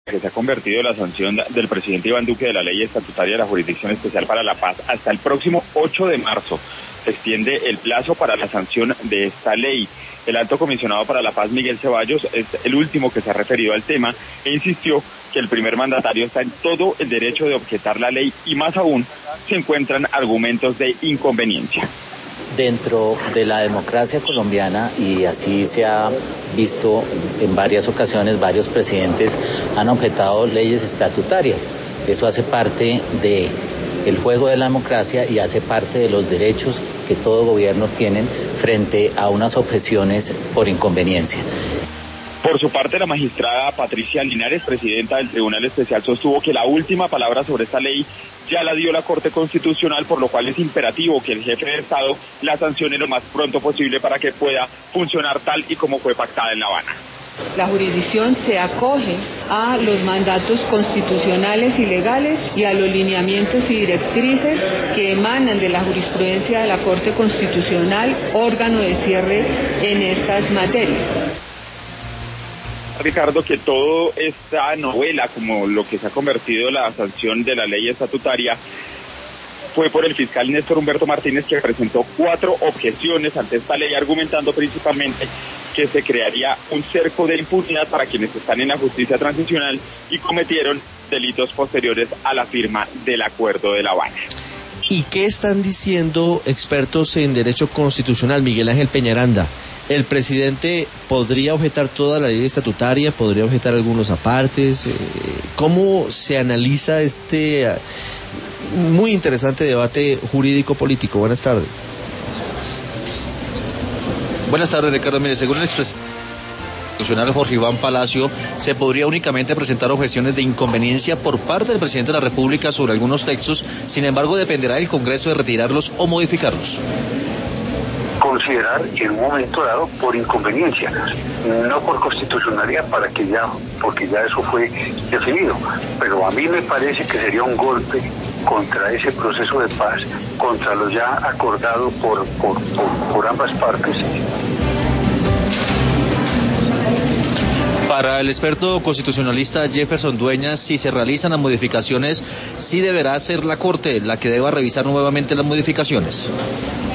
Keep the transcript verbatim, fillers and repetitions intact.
que se ha convertido la sanción del presidente Iván Duque de la ley estatutaria de la Jurisdicción Especial para la Paz hasta el próximo ocho de marzo. Se extiende el plazo para la sanción de esta ley. El alto comisionado para la paz, Miguel Ceballos, es el último que se ha referido al tema e insistió que el primer mandatario está en todo el derecho de objetar la ley y más aún se encuentran argumentos de inconveniencia. Dentro de la democracia colombiana, y así se ha visto en varias ocasiones, varios presidentes han objetado leyes estatutarias. Eso hace parte de el juego de la democracia y hace parte de los derechos que todo gobierno tiene frente a unas objeciones por inconveniencia. Por su parte, la magistrada Patricia Linares, presidenta del Tribunal Especial, sostuvo que la última palabra sobre esta ley ya la dio la Corte Constitucional, por lo cual es imperativo que el jefe de Estado la sancione lo más pronto posible para que pueda funcionar tal y como fue pactada en La Habana. La jurisdicción se acoge a los mandatos constitucionales y legales y a los lineamientos y directrices que emanan de la jurisprudencia de la Corte Constitucional, órgano de cierre en estas materias. Ricardo, que toda esta novela, como lo que se ha convertido la sanción de la ley estatutaria, fue por el fiscal Néstor Humberto Martínez, que presentó cuatro objeciones ante esta ley, argumentando principalmente que se crearía un cerco de impunidad para quienes están en la justicia transicional y cometieron delitos posteriores a la firma del Acuerdo de La Habana. ¿Y qué están diciendo expertos en derecho constitucional, Miguel Ángel Peñaranda? ¿El presidente podría objetar toda la ley estatutaria, podría objetar algunos apartes? ¿Cómo se analiza este muy interesante debate jurídico-político? Buenas tardes. Buenas tardes, Ricardo. Mire, según el expresidente constitucional Jorge Iván Palacio, se podría únicamente presentar objeciones de inconveniencia por parte del presidente de la República sobre algunos textos, sin embargo dependerá del Congreso de retirarlos o modificarlos. Considerar en un momento dado por inconveniencia, no por constitucionalidad, para que ya, porque ya eso fue definido. Pero a mí me parece que sería un golpe contra ese proceso de paz, contra lo ya acordado por, por, por, por ambas partes. Para el experto constitucionalista Jefferson Dueñas, si se realizan las modificaciones, sí deberá ser la Corte la que deba revisar nuevamente las modificaciones.